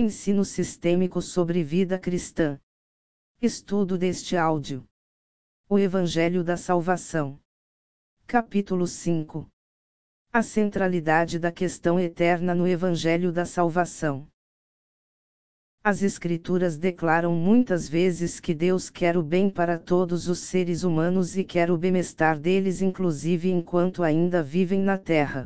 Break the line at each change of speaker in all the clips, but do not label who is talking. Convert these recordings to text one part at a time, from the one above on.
Ensino sistêmico sobre vida cristã. Estudo deste áudio. O Evangelho da Salvação. Capítulo 5. A centralidade da questão eterna no Evangelho da Salvação. As Escrituras declaram muitas vezes que Deus quer o bem para todos os seres humanos e quer o bem-estar deles, inclusive enquanto ainda vivem na terra.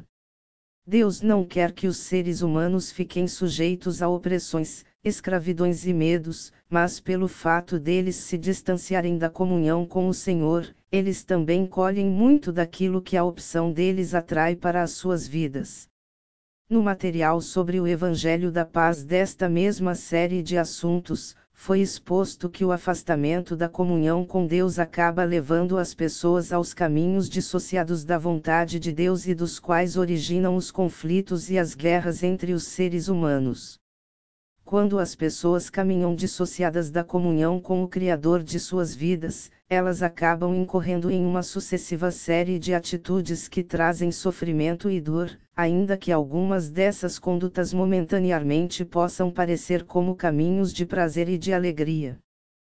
Deus não quer que os seres humanos fiquem sujeitos a opressões, escravidões e medos, mas pelo fato deles se distanciarem da comunhão com o Senhor, eles também colhem muito daquilo que a opção deles atrai para as suas vidas. No material sobre o Evangelho da Paz desta mesma série de assuntos, foi exposto que o afastamento da comunhão com Deus acaba levando as pessoas aos caminhos dissociados da vontade de Deus e dos quais originam os conflitos e as guerras entre os seres humanos. Quando as pessoas caminham dissociadas da comunhão com o Criador de suas vidas, elas acabam incorrendo em uma sucessiva série de atitudes que trazem sofrimento e dor, ainda que algumas dessas condutas momentaneamente possam parecer como caminhos de prazer e de alegria.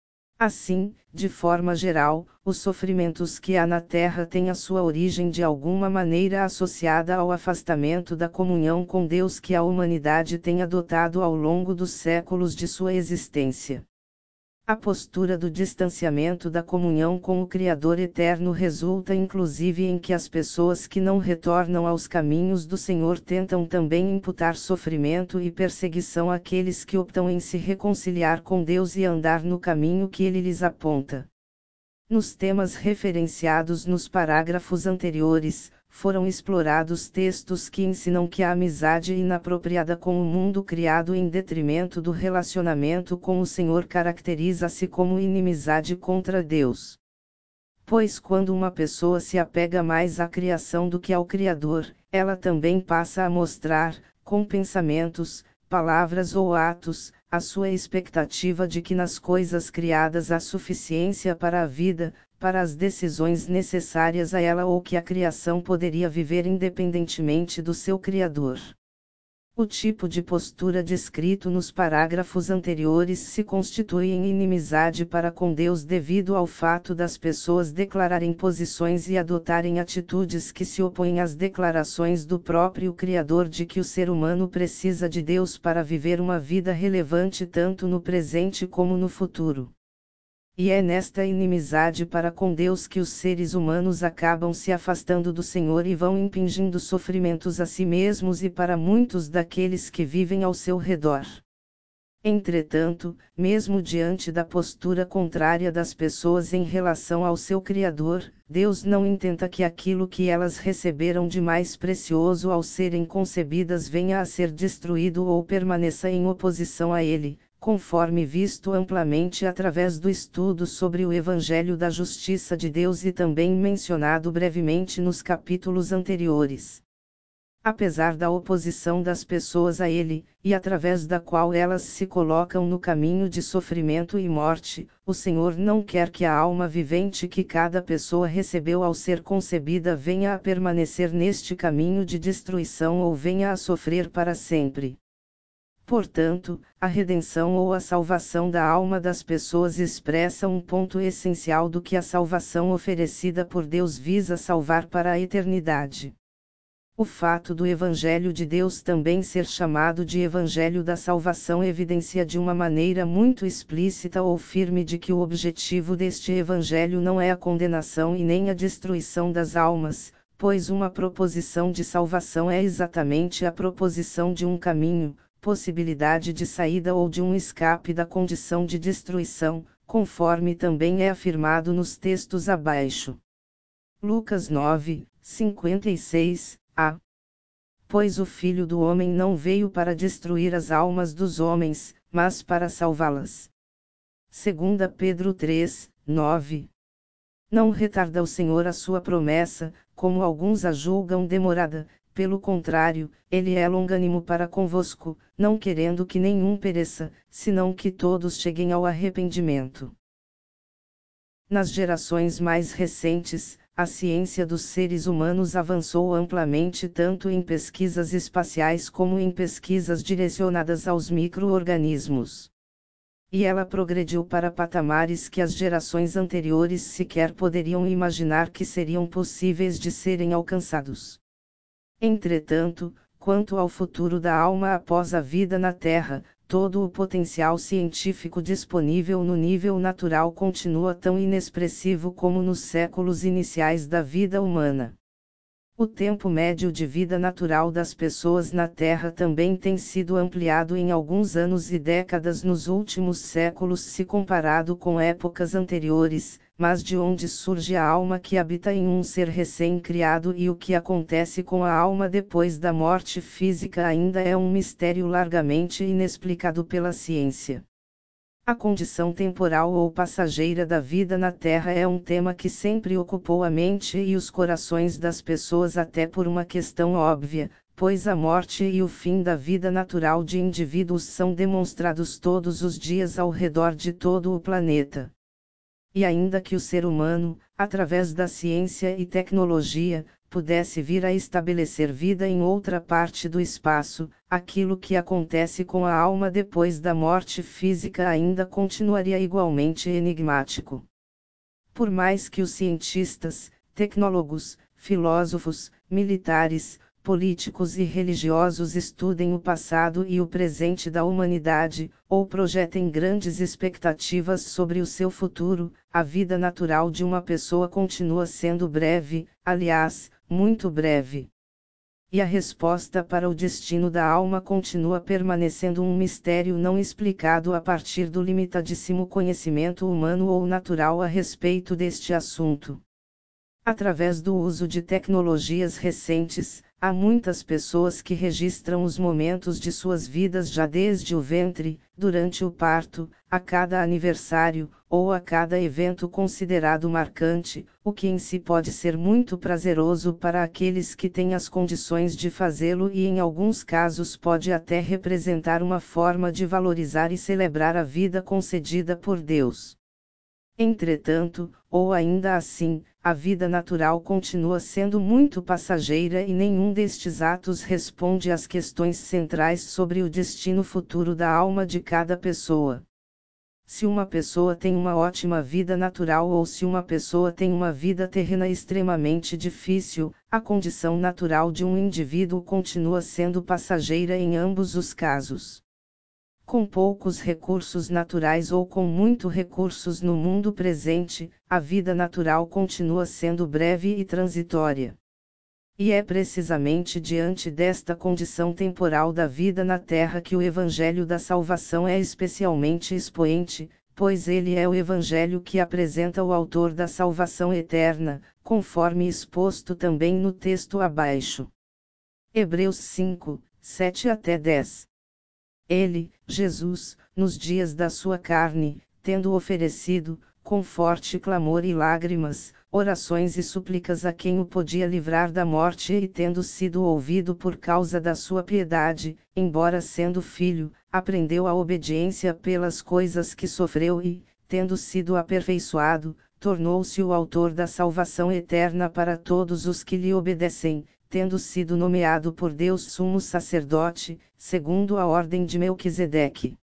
Assim, de forma geral, os sofrimentos que há na Terra têm a sua origem de alguma maneira associada ao afastamento da comunhão com Deus que a humanidade tem adotado ao longo dos séculos de sua existência. A postura do distanciamento da comunhão com o Criador eterno resulta inclusive em que as pessoas que não retornam aos caminhos do Senhor tentam também imputar sofrimento e perseguição àqueles que optam em se reconciliar com Deus e andar no caminho que Ele lhes aponta. Nos temas referenciados nos parágrafos anteriores, foram explorados textos que ensinam que a amizade inapropriada com o mundo criado em detrimento do relacionamento com o Senhor caracteriza-se como inimizade contra Deus. Pois quando uma pessoa se apega mais à criação do que ao Criador, ela também passa a mostrar, com pensamentos, palavras ou atos, a sua expectativa de que nas coisas criadas há suficiência para a vida, para as decisões necessárias a ela ou que a criação poderia viver independentemente do seu Criador. O tipo de postura descrito nos parágrafos anteriores se constitui em inimizade para com Deus devido ao fato das pessoas declararem posições e adotarem atitudes que se opõem às declarações do próprio Criador de que o ser humano precisa de Deus para viver uma vida relevante tanto no presente como no futuro. E é nesta inimizade para com Deus que os seres humanos acabam se afastando do Senhor e vão impingindo sofrimentos a si mesmos e para muitos daqueles que vivem ao seu redor. Entretanto, mesmo diante da postura contrária das pessoas em relação ao seu Criador, Deus não intenta que aquilo que elas receberam de mais precioso ao serem concebidas venha a ser destruído ou permaneça em oposição a Ele, conforme visto amplamente através do estudo sobre o Evangelho da Justiça de Deus e também mencionado brevemente nos capítulos anteriores. Apesar da oposição das pessoas a ele, e através da qual elas se colocam no caminho de sofrimento e morte, o Senhor não quer que a alma vivente que cada pessoa recebeu ao ser concebida venha a permanecer neste caminho de destruição ou venha a sofrer para sempre. Portanto, a redenção ou a salvação da alma das pessoas expressa um ponto essencial do que a salvação oferecida por Deus visa salvar para a eternidade. O fato do Evangelho de Deus também ser chamado de Evangelho da Salvação evidencia de uma maneira muito explícita ou firme de que o objetivo deste Evangelho não é a condenação e nem a destruição das almas, pois uma proposição de salvação é exatamente a proposição de um caminho, possibilidade de saída ou de um escape da condição de destruição, conforme também é afirmado nos textos abaixo. Lucas 9, 56a. Pois o Filho do Homem não veio para destruir as almas dos homens, mas para salvá-las. 2 Pedro 3, 9. Não retarda o Senhor a sua promessa, como alguns a julgam demorada. Pelo contrário, ele é longânimo para convosco, não querendo que nenhum pereça, senão que todos cheguem ao arrependimento. Nas gerações mais recentes, a ciência dos seres humanos avançou amplamente tanto em pesquisas espaciais como em pesquisas direcionadas aos micro-organismos. E ela progrediu para patamares que as gerações anteriores sequer poderiam imaginar que seriam possíveis de serem alcançados. Entretanto, quanto ao futuro da alma após a vida na Terra, todo o potencial científico disponível no nível natural continua tão inexpressivo como nos séculos iniciais da vida humana. O tempo médio de vida natural das pessoas na Terra também tem sido ampliado em alguns anos e décadas nos últimos séculos se comparado com épocas anteriores, mas de onde surge a alma que habita em um ser recém-criado e o que acontece com a alma depois da morte física ainda é um mistério largamente inexplicado pela ciência. A condição temporal ou passageira da vida na Terra é um tema que sempre ocupou a mente e os corações das pessoas até por uma questão óbvia, pois a morte e o fim da vida natural de indivíduos são demonstrados todos os dias ao redor de todo o planeta. E ainda que o ser humano, através da ciência e tecnologia, pudesse vir a estabelecer vida em outra parte do espaço, aquilo que acontece com a alma depois da morte física ainda continuaria igualmente enigmático. Por mais que os cientistas, tecnólogos, filósofos, militares, políticos e religiosos estudem o passado e o presente da humanidade, ou projetem grandes expectativas sobre o seu futuro, a vida natural de uma pessoa continua sendo breve, aliás, muito breve. E a resposta para o destino da alma continua permanecendo um mistério não explicado a partir do limitadíssimo conhecimento humano ou natural a respeito deste assunto. Através do uso de tecnologias recentes, há muitas pessoas que registram os momentos de suas vidas já desde o ventre, durante o parto, a cada aniversário, ou a cada evento considerado marcante, o que em si pode ser muito prazeroso para aqueles que têm as condições de fazê-lo e em alguns casos pode até representar uma forma de valorizar e celebrar a vida concedida por Deus. Entretanto, ou ainda assim, a vida natural continua sendo muito passageira e nenhum destes atos responde às questões centrais sobre o destino futuro da alma de cada pessoa. Se uma pessoa tem uma ótima vida natural ou se uma pessoa tem uma vida terrena extremamente difícil, a condição natural de um indivíduo continua sendo passageira em ambos os casos. Com poucos recursos naturais ou com muito recursos no mundo presente, a vida natural continua sendo breve e transitória. E é precisamente diante desta condição temporal da vida na Terra que o Evangelho da Salvação é especialmente expoente, pois ele é o Evangelho que apresenta o autor da salvação eterna, conforme exposto também no texto abaixo. Hebreus 5, 7 até 10. Ele, Jesus, nos dias da sua carne, tendo oferecido, com forte clamor e lágrimas, orações e súplicas a quem o podia livrar da morte e tendo sido ouvido por causa da sua piedade, embora sendo filho, aprendeu a obediência pelas coisas que sofreu e, tendo sido aperfeiçoado, tornou-se o autor da salvação eterna para todos os que lhe obedecem, tendo sido nomeado por Deus sumo sacerdote, segundo a ordem de Melquisedeque.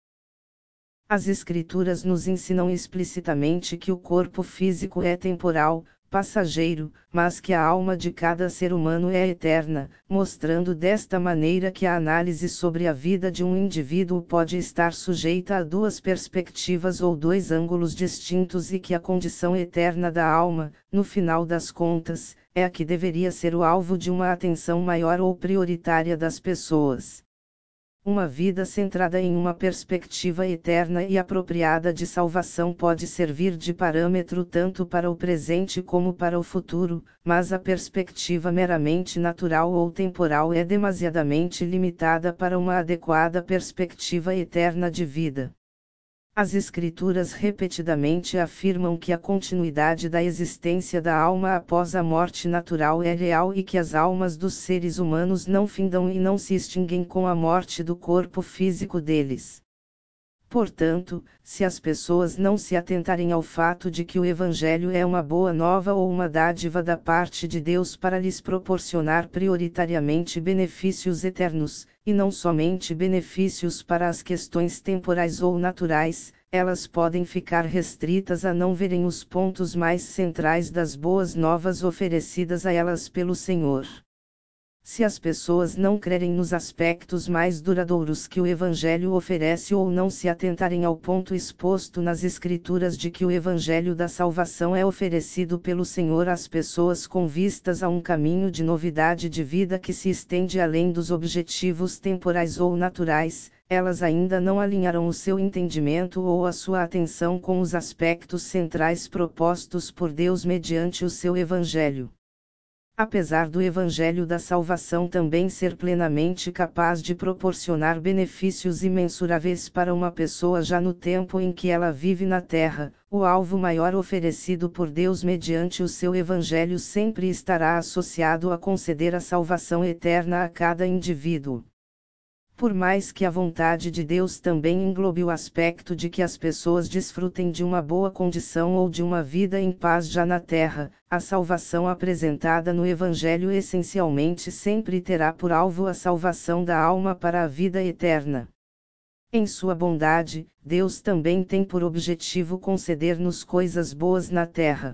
As Escrituras nos ensinam explicitamente que o corpo físico é temporal, passageiro, mas que a alma de cada ser humano é eterna, mostrando desta maneira que a análise sobre a vida de um indivíduo pode estar sujeita a duas perspectivas ou dois ângulos distintos e que a condição eterna da alma, no final das contas, é a que deveria ser o alvo de uma atenção maior ou prioritária das pessoas. Uma vida centrada em uma perspectiva eterna e apropriada de salvação pode servir de parâmetro tanto para o presente como para o futuro, mas a perspectiva meramente natural ou temporal é demasiadamente limitada para uma adequada perspectiva eterna de vida. As Escrituras repetidamente afirmam que a continuidade da existência da alma após a morte natural é real e que as almas dos seres humanos não findam e não se extinguem com a morte do corpo físico deles. Portanto, se as pessoas não se atentarem ao fato de que o Evangelho é uma boa nova ou uma dádiva da parte de Deus para lhes proporcionar prioritariamente benefícios eternos, e não somente benefícios para as questões temporais ou naturais, elas podem ficar restritas a não verem os pontos mais centrais das boas novas oferecidas a elas pelo Senhor. Se as pessoas não crerem nos aspectos mais duradouros que o Evangelho oferece ou não se atentarem ao ponto exposto nas Escrituras de que o Evangelho da salvação é oferecido pelo Senhor às pessoas com vistas a um caminho de novidade de vida que se estende além dos objetivos temporais ou naturais, elas ainda não alinharão o seu entendimento ou a sua atenção com os aspectos centrais propostos por Deus mediante o seu Evangelho. Apesar do Evangelho da salvação também ser plenamente capaz de proporcionar benefícios imensuráveis para uma pessoa já no tempo em que ela vive na terra, o alvo maior oferecido por Deus mediante o seu Evangelho sempre estará associado a conceder a salvação eterna a cada indivíduo. Por mais que a vontade de Deus também englobe o aspecto de que as pessoas desfrutem de uma boa condição ou de uma vida em paz já na terra, a salvação apresentada no Evangelho essencialmente sempre terá por alvo a salvação da alma para a vida eterna. Em sua bondade, Deus também tem por objetivo conceder-nos coisas boas na terra.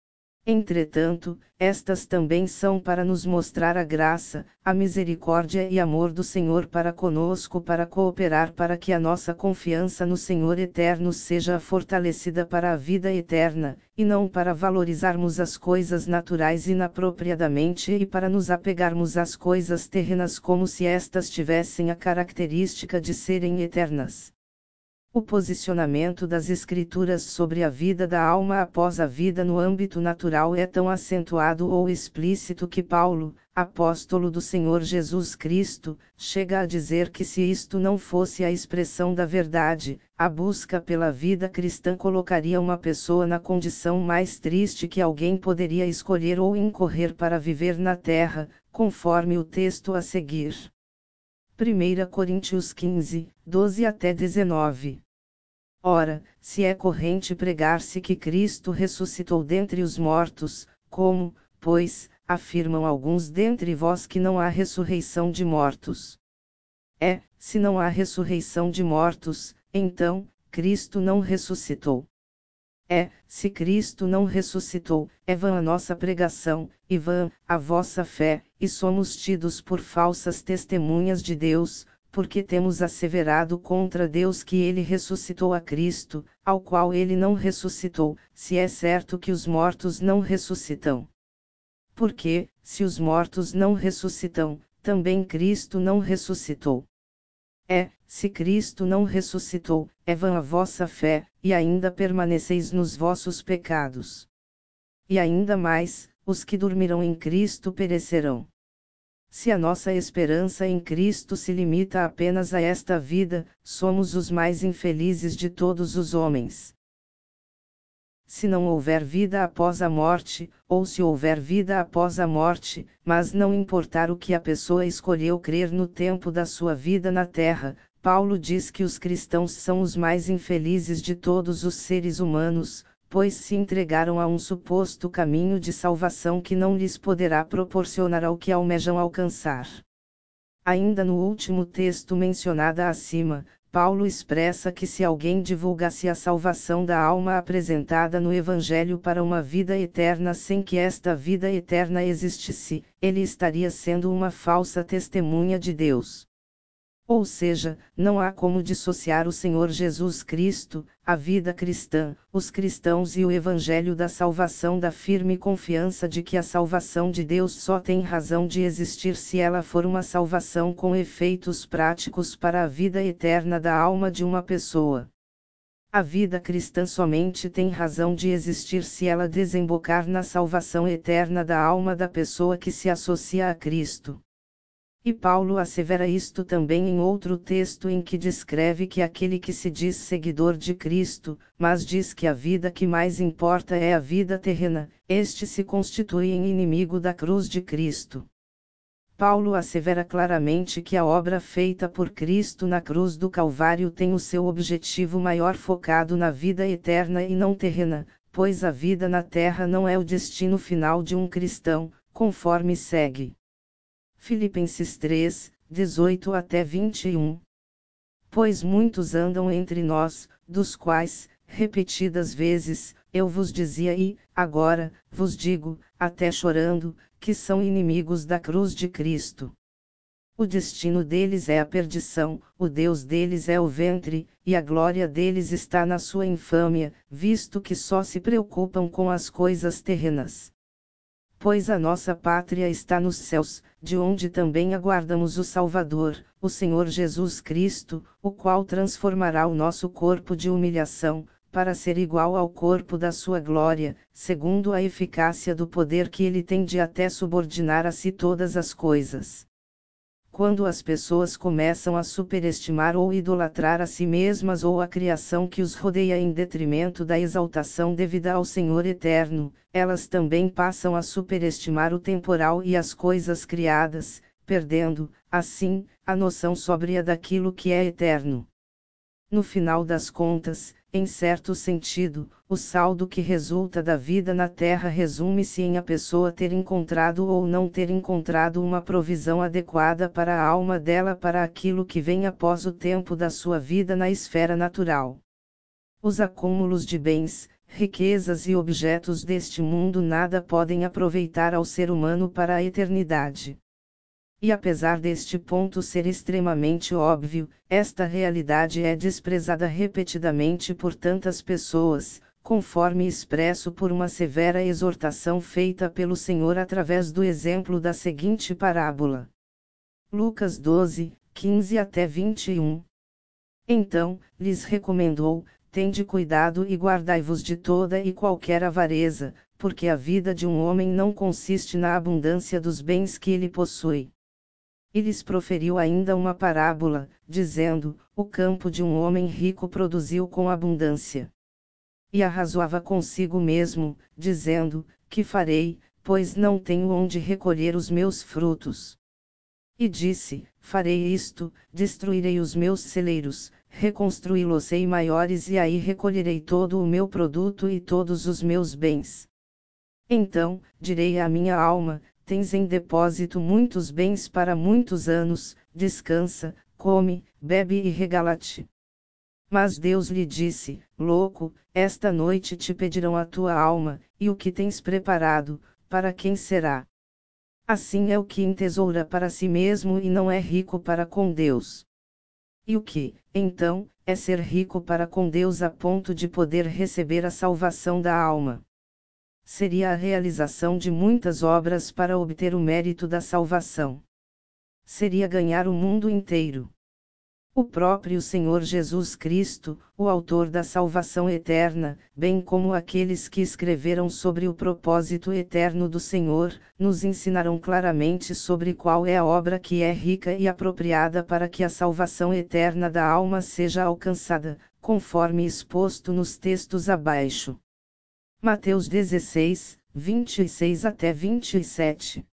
Entretanto, estas também são para nos mostrar a graça, a misericórdia e amor do Senhor para conosco para cooperar para que a nossa confiança no Senhor eterno seja fortalecida para a vida eterna, e não para valorizarmos as coisas naturais inapropriadamente e para nos apegarmos às coisas terrenas como se estas tivessem a característica de serem eternas. O posicionamento das Escrituras sobre a vida da alma após a vida no âmbito natural é tão acentuado ou explícito que Paulo, apóstolo do Senhor Jesus Cristo, chega a dizer que se isto não fosse a expressão da verdade, a busca pela vida cristã colocaria uma pessoa na condição mais triste que alguém poderia escolher ou incorrer para viver na terra, conforme o texto a seguir. 1 Coríntios 15, 12 até 19. Ora, se é corrente pregar-se que Cristo ressuscitou dentre os mortos, como, pois, afirmam alguns dentre vós que não há ressurreição de mortos? Se não há ressurreição de mortos, então, Cristo não ressuscitou. Se Cristo não ressuscitou, é vã a nossa pregação, e vã a vossa fé, e somos tidos por falsas testemunhas de Deus, porque temos asseverado contra Deus que ele ressuscitou a Cristo, ao qual ele não ressuscitou, se é certo que os mortos não ressuscitam. Porque, se os mortos não ressuscitam, também Cristo não ressuscitou. Se Cristo não ressuscitou, é vã a vossa fé, e ainda permaneceis nos vossos pecados. E ainda mais, os que dormirão em Cristo perecerão. Se a nossa esperança em Cristo se limita apenas a esta vida, somos os mais infelizes de todos os homens. Se não houver vida após a morte, ou se houver vida após a morte, mas não importar o que a pessoa escolheu crer no tempo da sua vida na terra, Paulo diz que os cristãos são os mais infelizes de todos os seres humanos, pois se entregaram a um suposto caminho de salvação que não lhes poderá proporcionar ao que almejam alcançar. Ainda no último texto mencionado acima, Paulo expressa que se alguém divulgasse a salvação da alma apresentada no Evangelho para uma vida eterna sem que esta vida eterna existisse, ele estaria sendo uma falsa testemunha de Deus. Ou seja, não há como dissociar o Senhor Jesus Cristo, a vida cristã, os cristãos e o Evangelho da salvação da firme confiança de que a salvação de Deus só tem razão de existir se ela for uma salvação com efeitos práticos para a vida eterna da alma de uma pessoa. A vida cristã somente tem razão de existir se ela desembocar na salvação eterna da alma da pessoa que se associa a Cristo. E Paulo assevera isto também em outro texto em que descreve que aquele que se diz seguidor de Cristo, mas diz que a vida que mais importa é a vida terrena, este se constitui em inimigo da cruz de Cristo. Paulo assevera claramente que a obra feita por Cristo na cruz do Calvário tem o seu objetivo maior focado na vida eterna e não terrena, pois a vida na terra não é o destino final de um cristão, conforme segue. Filipenses 3, 18 até 21. Pois muitos andam entre nós, dos quais, repetidas vezes, eu vos dizia e, agora, vos digo, até chorando, que são inimigos da cruz de Cristo. O destino deles é a perdição, o Deus deles é o ventre, e a glória deles está na sua infâmia, visto que só se preocupam com as coisas terrenas. Pois a nossa pátria está nos céus, de onde também aguardamos o Salvador, o Senhor Jesus Cristo, o qual transformará o nosso corpo de humilhação, para ser igual ao corpo da sua glória, segundo a eficácia do poder que ele tem de até subordinar a si todas as coisas. Quando as pessoas começam a superestimar ou idolatrar a si mesmas ou a criação que os rodeia em detrimento da exaltação devida ao Senhor eterno, elas também passam a superestimar o temporal e as coisas criadas, perdendo, assim, a noção sóbria daquilo que é eterno. No final das contas, em certo sentido, o saldo que resulta da vida na Terra resume-se em a pessoa ter encontrado ou não ter encontrado uma provisão adequada para a alma dela para aquilo que vem após o tempo da sua vida na esfera natural. Os acúmulos de bens, riquezas e objetos deste mundo nada podem aproveitar ao ser humano para a eternidade. E apesar deste ponto ser extremamente óbvio, esta realidade é desprezada repetidamente por tantas pessoas, conforme expresso por uma severa exortação feita pelo Senhor através do exemplo da seguinte parábola. Lucas 12, 15 até 21. Então, lhes recomendou: tende cuidado e guardai-vos de toda e qualquer avareza, porque a vida de um homem não consiste na abundância dos bens que ele possui. E lhes proferiu ainda uma parábola, dizendo: o campo de um homem rico produziu com abundância. E arrazoava consigo mesmo, dizendo: que farei, pois não tenho onde recolher os meus frutos. E disse: farei isto, destruirei os meus celeiros, reconstruí-los-ei maiores e aí recolherei todo o meu produto e todos os meus bens. Então, direi à minha alma: tens em depósito muitos bens para muitos anos, descansa, come, bebe e regala-te. Mas Deus lhe disse: louco, esta noite te pedirão a tua alma, e o que tens preparado, para quem será? Assim é o que entesoura para si mesmo e não é rico para com Deus. E o que, então, é ser rico para com Deus a ponto de poder receber a salvação da alma? Seria a realização de muitas obras para obter o mérito da salvação. Seria ganhar o mundo inteiro. O próprio Senhor Jesus Cristo, o autor da salvação eterna, bem como aqueles que escreveram sobre o propósito eterno do Senhor, nos ensinaram claramente sobre qual é a obra que é rica e apropriada para que a salvação eterna da alma seja alcançada, conforme exposto nos textos abaixo. Mateus 16, 26 até 27.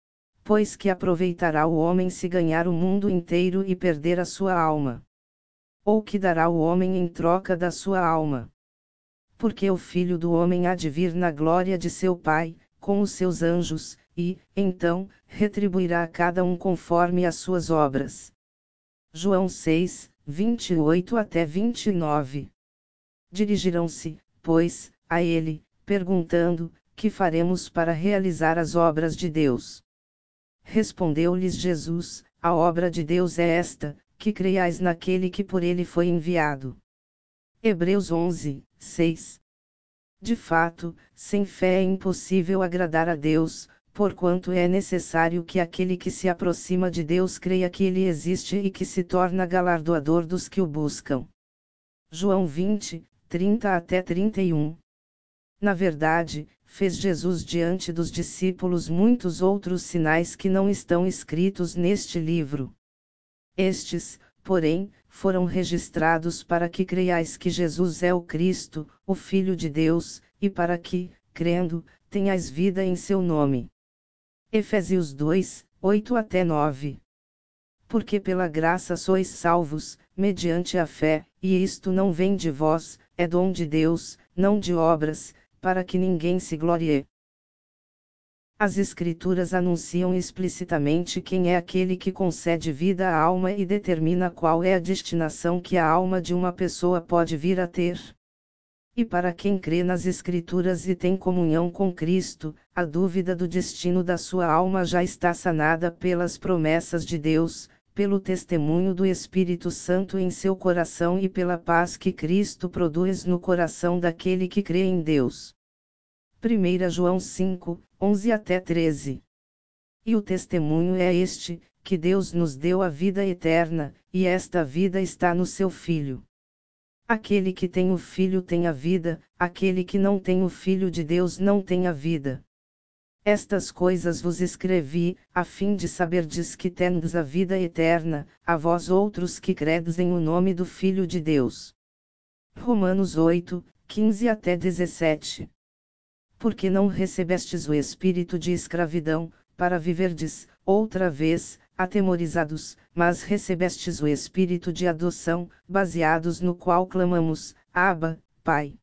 Pois que aproveitará o homem se ganhar o mundo inteiro e perder a sua alma? Ou que dará o homem em troca da sua alma? Porque o Filho do Homem há de vir na glória de seu Pai, com os seus anjos, e, então, retribuirá a cada um conforme as suas obras. João 6, 28 até 29. Dirigirão-se, pois, a ele, perguntando: que faremos para realizar as obras de Deus? Respondeu-lhes Jesus: a obra de Deus é esta, que creiais naquele que por ele foi enviado. Hebreus 11, 6. De fato, sem fé é impossível agradar a Deus, porquanto é necessário que aquele que se aproxima de Deus creia que ele existe e que se torna galardoador dos que o buscam. João 20, 30 até 31. Na verdade, fez Jesus diante dos discípulos muitos outros sinais que não estão escritos neste livro. Estes, porém, foram registrados para que creiais que Jesus é o Cristo, o Filho de Deus, e para que, crendo, tenhais vida em seu nome. Efésios 2, 8 até 9. Porque pela graça sois salvos, mediante a fé, e isto não vem de vós, é dom de Deus, não de obras, para que ninguém se glorie. As Escrituras anunciam explicitamente quem é aquele que concede vida à alma e determina qual é a destinação que a alma de uma pessoa pode vir a ter. E para quem crê nas Escrituras e tem comunhão com Cristo, a dúvida do destino da sua alma já está sanada pelas promessas de Deus, pelo testemunho do Espírito Santo em seu coração e pela paz que Cristo produz no coração daquele que crê em Deus. 1 João 5, 11 até 13. E o testemunho é este, que Deus nos deu a vida eterna, e esta vida está no seu Filho. Aquele que tem o Filho tem a vida, aquele que não tem o Filho de Deus não tem a vida. Estas coisas vos escrevi, a fim de saberdes que tendes a vida eterna, a vós outros que credes em o nome do Filho de Deus. Romanos 8, 15 até 17. Porque não recebestes o espírito de escravidão, para viverdes, outra vez, atemorizados, mas recebestes o espírito de adoção, baseados no qual clamamos, Abba, Pai.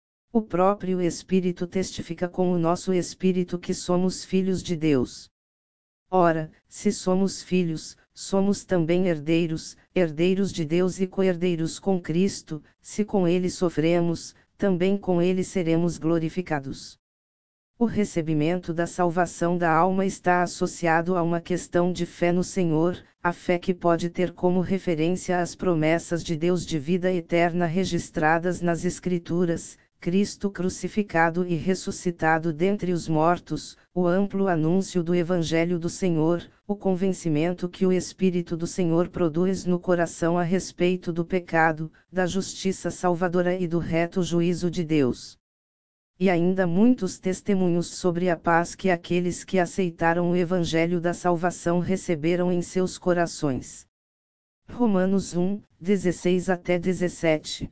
O próprio Espírito testifica com o nosso espírito que somos filhos de Deus. Ora, se somos filhos, somos também herdeiros, herdeiros de Deus e co-herdeiros com Cristo, se com Ele sofremos, também com Ele seremos glorificados. O recebimento da salvação da alma está associado a uma questão de fé no Senhor, a fé que pode ter como referência as promessas de Deus de vida eterna registradas nas Escrituras, Cristo crucificado e ressuscitado dentre os mortos, o amplo anúncio do Evangelho do Senhor, o convencimento que o Espírito do Senhor produz no coração a respeito do pecado, da justiça salvadora e do reto juízo de Deus. E ainda muitos testemunhos sobre a paz que aqueles que aceitaram o Evangelho da salvação receberam em seus corações. Romanos 1, 16 até 17.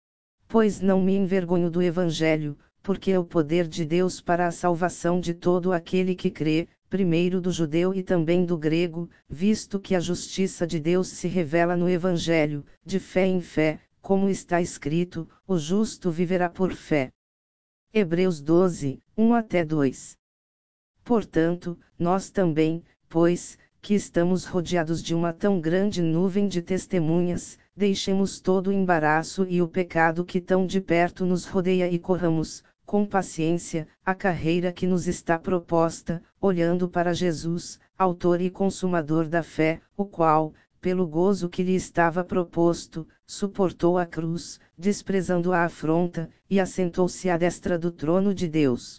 Pois não me envergonho do Evangelho, porque é o poder de Deus para a salvação de todo aquele que crê, primeiro do judeu e também do grego, visto que a justiça de Deus se revela no Evangelho, de fé em fé, como está escrito, o justo viverá por fé. Hebreus 12, 1 até 2. Portanto, nós também, pois, que estamos rodeados de uma tão grande nuvem de testemunhas, deixemos todo o embaraço e o pecado que tão de perto nos rodeia e corramos, com paciência, a carreira que nos está proposta, olhando para Jesus, autor e consumador da fé, o qual, pelo gozo que lhe estava proposto, suportou a cruz, desprezando a afronta, e assentou-se à destra do trono de Deus.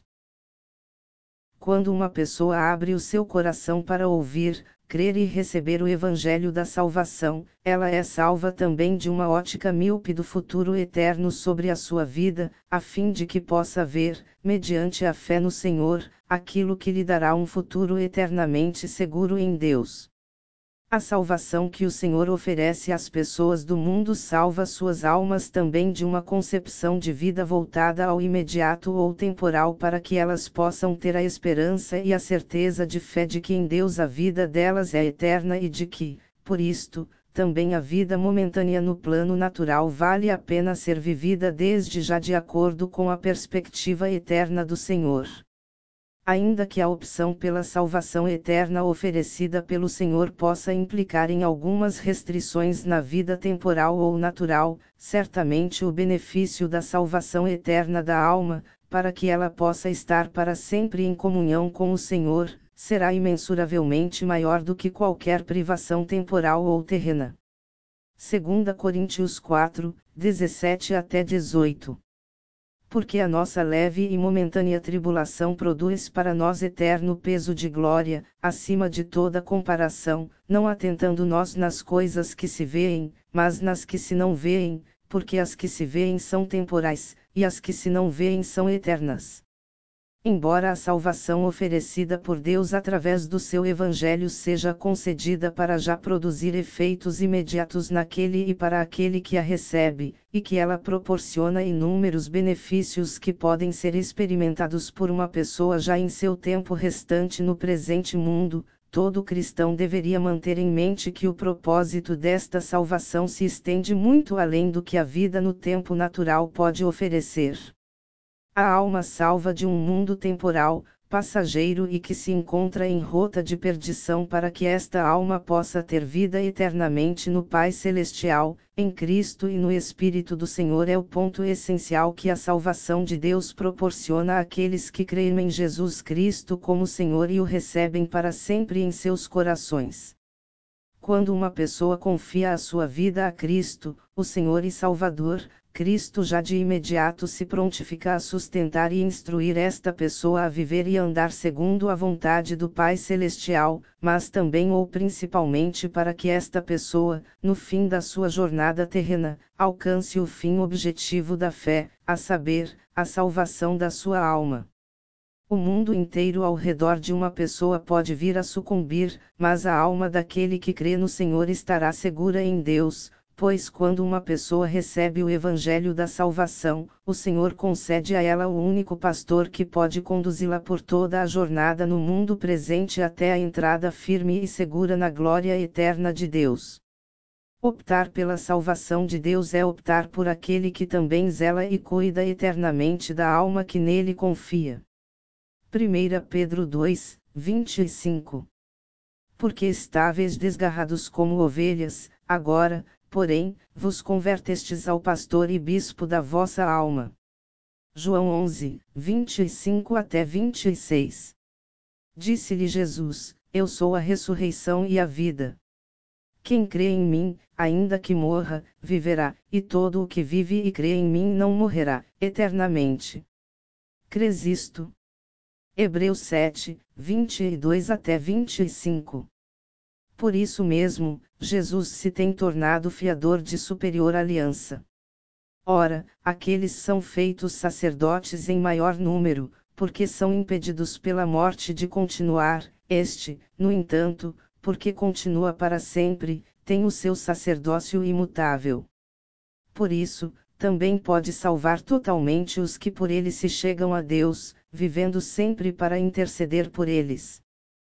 Quando uma pessoa abre o seu coração para ouvir, crer e receber o Evangelho da salvação, ela é salva também de uma ótica míope do futuro eterno sobre a sua vida, a fim de que possa ver, mediante a fé no Senhor, aquilo que lhe dará um futuro eternamente seguro em Deus. A salvação que o Senhor oferece às pessoas do mundo salva suas almas também de uma concepção de vida voltada ao imediato ou temporal para que elas possam ter a esperança e a certeza de fé de que em Deus a vida delas é eterna e de que, por isto, também a vida momentânea no plano natural vale a pena ser vivida desde já de acordo com a perspectiva eterna do Senhor. Ainda que a opção pela salvação eterna oferecida pelo Senhor possa implicar em algumas restrições na vida temporal ou natural, certamente o benefício da salvação eterna da alma, para que ela possa estar para sempre em comunhão com o Senhor, será imensuravelmente maior do que qualquer privação temporal ou terrena. 2 Coríntios 4, 17 até 18. Porque a nossa leve e momentânea tribulação produz para nós eterno peso de glória, acima de toda comparação, não atentando nós nas coisas que se veem, mas nas que se não veem, porque as que se veem são temporais, e as que se não veem são eternas. Embora a salvação oferecida por Deus através do seu Evangelho seja concedida para já produzir efeitos imediatos naquele e para aquele que a recebe, e que ela proporciona inúmeros benefícios que podem ser experimentados por uma pessoa já em seu tempo restante no presente mundo, todo cristão deveria manter em mente que o propósito desta salvação se estende muito além do que a vida no tempo natural pode oferecer. A alma salva de um mundo temporal, passageiro e que se encontra em rota de perdição para que esta alma possa ter vida eternamente no Pai Celestial, em Cristo e no Espírito do Senhor é o ponto essencial que a salvação de Deus proporciona àqueles que creem em Jesus Cristo como Senhor e o recebem para sempre em seus corações. Quando uma pessoa confia a sua vida a Cristo, o Senhor e Salvador, Cristo já de imediato se prontifica a sustentar e instruir esta pessoa a viver e andar segundo a vontade do Pai Celestial, mas também ou principalmente para que esta pessoa, no fim da sua jornada terrena, alcance o fim objetivo da fé, a saber, a salvação da sua alma. O mundo inteiro ao redor de uma pessoa pode vir a sucumbir, mas a alma daquele que crê no Senhor estará segura em Deus, pois quando uma pessoa recebe o Evangelho da salvação, o Senhor concede a ela o único pastor que pode conduzi-la por toda a jornada no mundo presente até a entrada firme e segura na glória eterna de Deus. Optar pela salvação de Deus é optar por aquele que também zela e cuida eternamente da alma que nele confia. 1 Pedro 2, 25. Porque estáveis desgarrados como ovelhas, agora, porém, vos convertestes ao pastor e bispo da vossa alma. João 11, 25 até 26. Disse-lhe Jesus: Eu sou a ressurreição e a vida. Quem crê em mim, ainda que morra, viverá, e todo o que vive e crê em mim não morrerá, eternamente. Crês isto? Hebreus 7, 22 até 25. Por isso mesmo, Jesus se tem tornado fiador de superior aliança. Ora, aqueles são feitos sacerdotes em maior número, porque são impedidos pela morte de continuar, este, no entanto, porque continua para sempre, tem o seu sacerdócio imutável. Por isso, também pode salvar totalmente os que por ele se chegam a Deus, vivendo sempre para interceder por eles.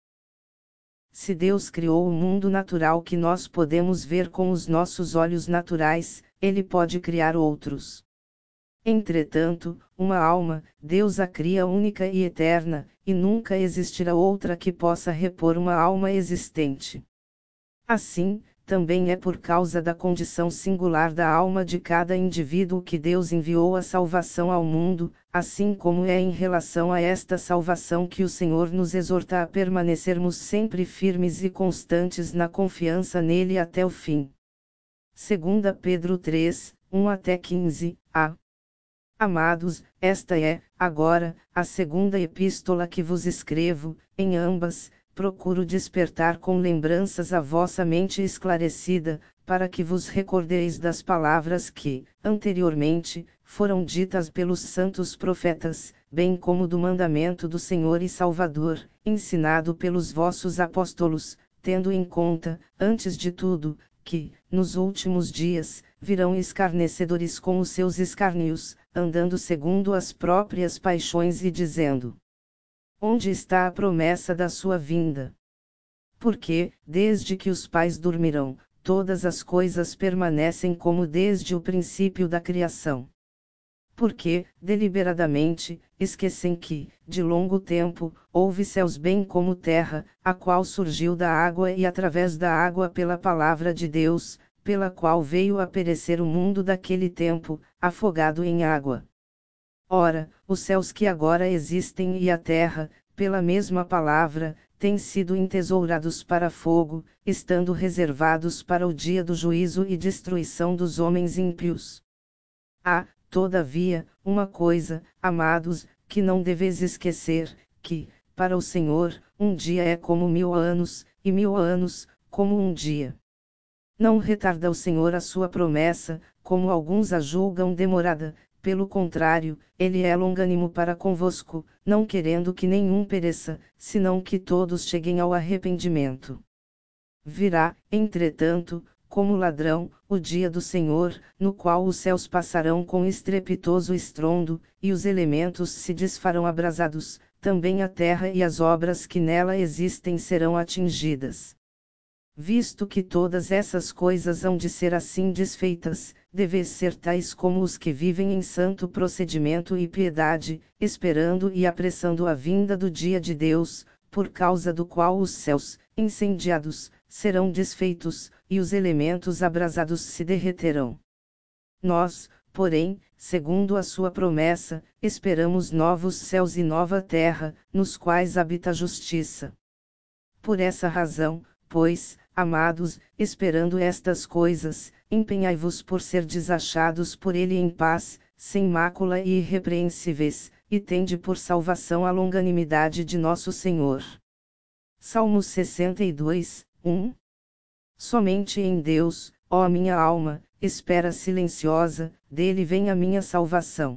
Se Deus criou o mundo natural que nós podemos ver com os nossos olhos naturais, Ele pode criar outros. Entretanto, uma alma, Deus a cria única e eterna, e nunca existirá outra que possa repor uma alma existente. Assim, também é por causa da condição singular da alma de cada indivíduo que Deus enviou a salvação ao mundo, assim como é em relação a esta salvação que o Senhor nos exorta a permanecermos sempre firmes e constantes na confiança nele até o fim. 2 Pedro 3, 1 até 15a. Amados, esta é, agora, a segunda epístola que vos escrevo, em ambas, procuro despertar com lembranças a vossa mente esclarecida, para que vos recordeis das palavras que, anteriormente, foram ditas pelos santos profetas, bem como do mandamento do Senhor e Salvador, ensinado pelos vossos apóstolos, tendo em conta, antes de tudo, que, nos últimos dias, virão escarnecedores com os seus escárnios, andando segundo as próprias paixões e dizendo: onde está a promessa da sua vinda? Porque, desde que os pais dormirão, todas as coisas permanecem como desde o princípio da criação. Porque, deliberadamente, esquecem que, de longo tempo, houve céus bem como terra, a qual surgiu da água e através da água pela palavra de Deus, pela qual veio a perecer o mundo daquele tempo, afogado em água. Ora, os céus que agora existem e a terra, pela mesma palavra, têm sido entesourados para fogo, estando reservados para o dia do juízo e destruição dos homens ímpios. Há, todavia, uma coisa, amados, que não deveis esquecer, que, para o Senhor, um dia é como 1000 anos, e 1000 anos, como um dia. Não retarda o Senhor a sua promessa, como alguns a julgam demorada, pelo contrário, ele é longânimo para convosco, não querendo que nenhum pereça, senão que todos cheguem ao arrependimento. Virá, entretanto, como ladrão, o dia do Senhor, no qual os céus passarão com estrepitoso estrondo, e os elementos se desfarão abrasados, também a terra e as obras que nela existem serão atingidas. Visto que todas essas coisas hão de ser assim desfeitas, deveis ser tais como os que vivem em santo procedimento e piedade, esperando e apressando a vinda do dia de Deus, por causa do qual os céus, incendiados, serão desfeitos, e os elementos abrasados se derreterão. Nós, porém, segundo a sua promessa, esperamos novos céus e nova terra, nos quais habita a justiça. Por essa razão, pois, amados, esperando estas coisas, empenhai-vos por ser desachados por ele em paz, sem mácula e irrepreensíveis, e tende por salvação a longanimidade de nosso Senhor. Salmos 62, 1. Somente em Deus, ó minha alma, espera silenciosa, dele vem a minha salvação.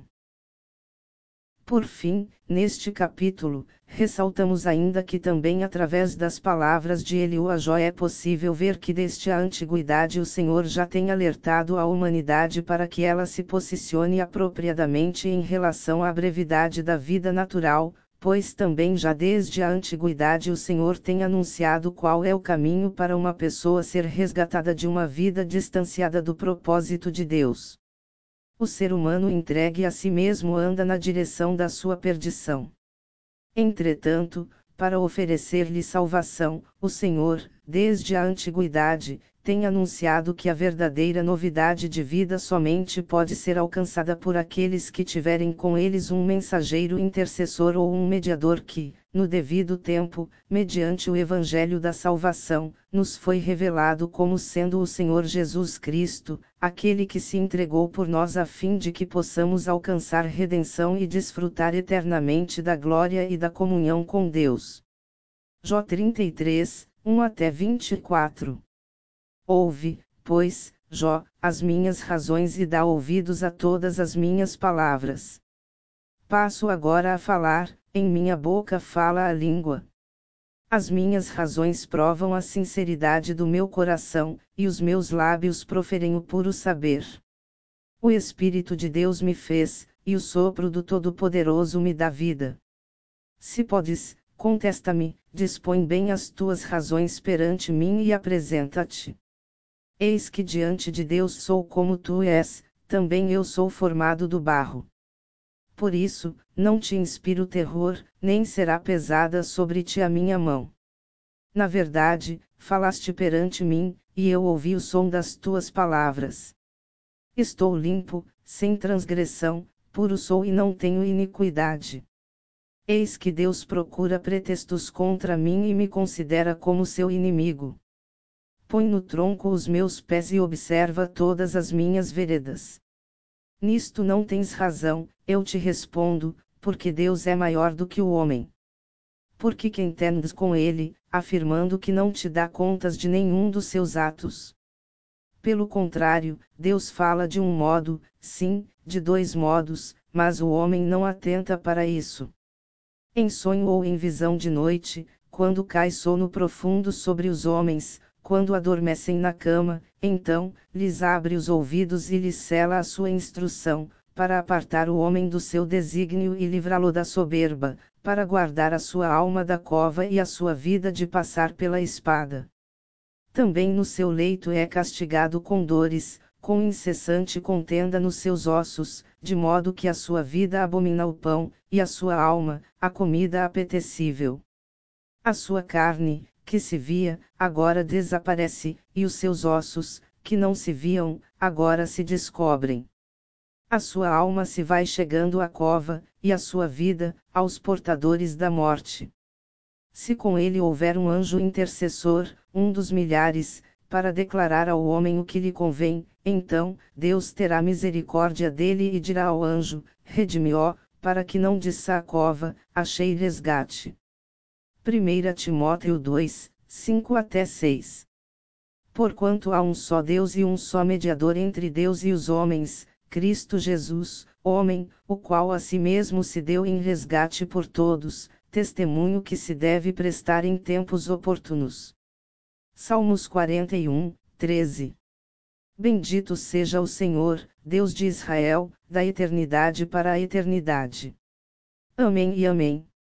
Por fim, neste capítulo, ressaltamos ainda que também através das palavras de Eliú a Jó é possível ver que desde a antiguidade o Senhor já tem alertado a humanidade para que ela se posicione apropriadamente em relação à brevidade da vida natural, pois também já desde a antiguidade o Senhor tem anunciado qual é o caminho para uma pessoa ser resgatada de uma vida distanciada do propósito de Deus. O ser humano entregue a si mesmo anda na direção da sua perdição. Entretanto, para oferecer-lhe salvação, o Senhor, desde a antiguidade, tem anunciado que a verdadeira novidade de vida somente pode ser alcançada por aqueles que tiverem com eles um mensageiro intercessor ou um mediador que, no devido tempo, mediante o Evangelho da Salvação, nos foi revelado como sendo o Senhor Jesus Cristo, aquele que se entregou por nós a fim de que possamos alcançar redenção e desfrutar eternamente da glória e da comunhão com Deus. Jó 33, 1 até 24. Ouve, pois, Jó, as minhas razões e dá ouvidos a todas as minhas palavras. Passo agora a falar, em minha boca fala a língua. As minhas razões provam a sinceridade do meu coração, e os meus lábios proferem o puro saber. O Espírito de Deus me fez, e o sopro do Todo-Poderoso me dá vida. Se podes, contesta-me, dispõe bem as tuas razões perante mim e apresenta-te. Eis que diante de Deus sou como tu és, também eu sou formado do barro. Por isso, não te inspiro terror, nem será pesada sobre ti a minha mão. Na verdade, falaste perante mim, e eu ouvi o som das tuas palavras. Estou limpo, sem transgressão, puro sou e não tenho iniquidade. Eis que Deus procura pretextos contra mim e me considera como seu inimigo. Põe no tronco os meus pés e observa todas as minhas veredas. Nisto não tens razão, eu te respondo, porque Deus é maior do que o homem. Porque quem tendes com ele, afirmando que não te dá contas de nenhum dos seus atos. Pelo contrário, Deus fala de um modo, sim, de dois modos, mas o homem não atenta para isso. Em sonho ou em visão de noite, quando cai sono profundo sobre os homens, quando adormecem na cama, então, lhes abre os ouvidos e lhes cela a sua instrução, para apartar o homem do seu desígnio e livrá-lo da soberba, para guardar a sua alma da cova e a sua vida de passar pela espada. Também no seu leito é castigado com dores, com incessante contenda nos seus ossos, de modo que a sua vida abomina o pão, e a sua alma, a comida apetecível. A sua carne, que se via, agora desaparece, e os seus ossos, que não se viam, agora se descobrem. A sua alma se vai chegando à cova, e a sua vida, aos portadores da morte. Se com ele houver um anjo intercessor, um dos milhares, para declarar ao homem o que lhe convém, então, Deus terá misericórdia dele e dirá ao anjo, redime-o, para que não desça a cova, achei resgate. 1 Timóteo 2, 5 até 6. Porquanto há um só Deus e um só mediador entre Deus e os homens, Cristo Jesus, homem, o qual a si mesmo se deu em resgate por todos, testemunho que se deve prestar em tempos oportunos. Salmos 41, 13. Bendito seja o Senhor, Deus de Israel, da eternidade para a eternidade. Amém e amém.